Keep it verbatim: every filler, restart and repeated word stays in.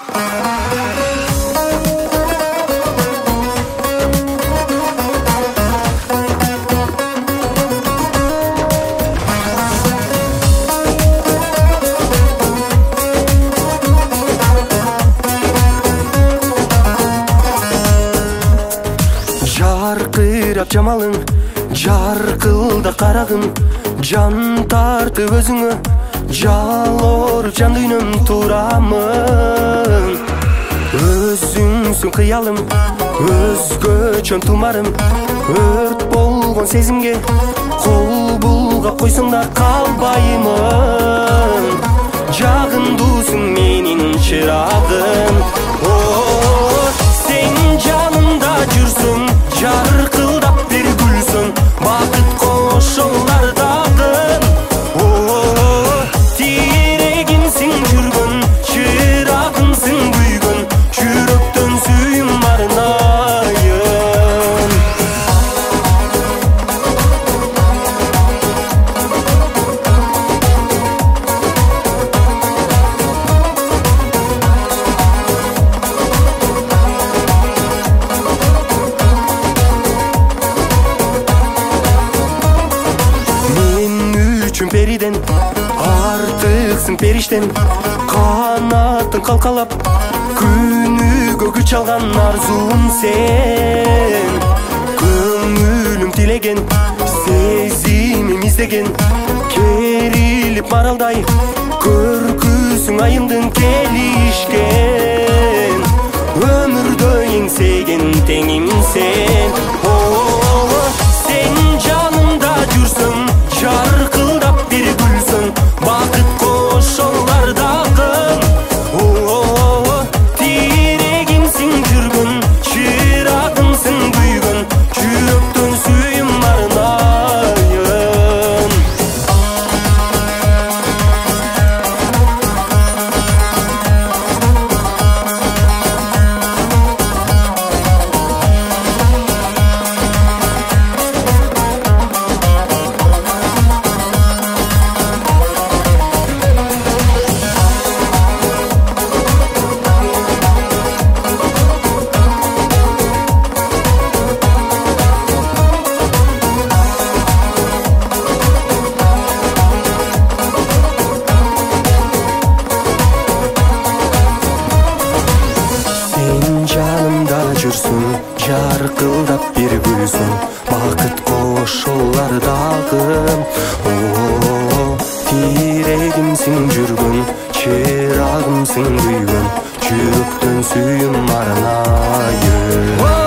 Жаркырап жамалың, жаркылда карагын, жан тартып өзүңө, жалоруп жан дүйнөм турамын. Өзүңсүң кыялым, өзгөчөн тумарым, өрт болгон сезимге кол булгап койсоң да калбаймын. Жагындуусуң менин чырагым, сен жанымда жүрсүң, жаркылдап бир күлсүң, бакыт кошолар дагы. Тирегимсиң жүргөн, чырагымсың күйгөн, жүрөктөн сүйүм арнайын. Периден артыксың периштен, канатын калкалап күнүгө күч алган арзуум сен. Көңүлүм тилеген, сезимим издеген, керилип маралдай көркүсүң айымдын келишкен. Өмүрдө эңсеген теңим сен, сен жанымда жүрсүң, жаркылдап бир күлсүң, бакыт кошолар дагы. Тирегимсиң жүргөн, чырагымсың күйгөн, жүрөктөн сүйүм арнайын. Жанымда жүрсүң, жаркылдап бир күлсүң, бакыт кошолар дагы. Тирегимсиң жүргөн, чырагымсың күйгөн, жүрөктөн сүйүм арнайын.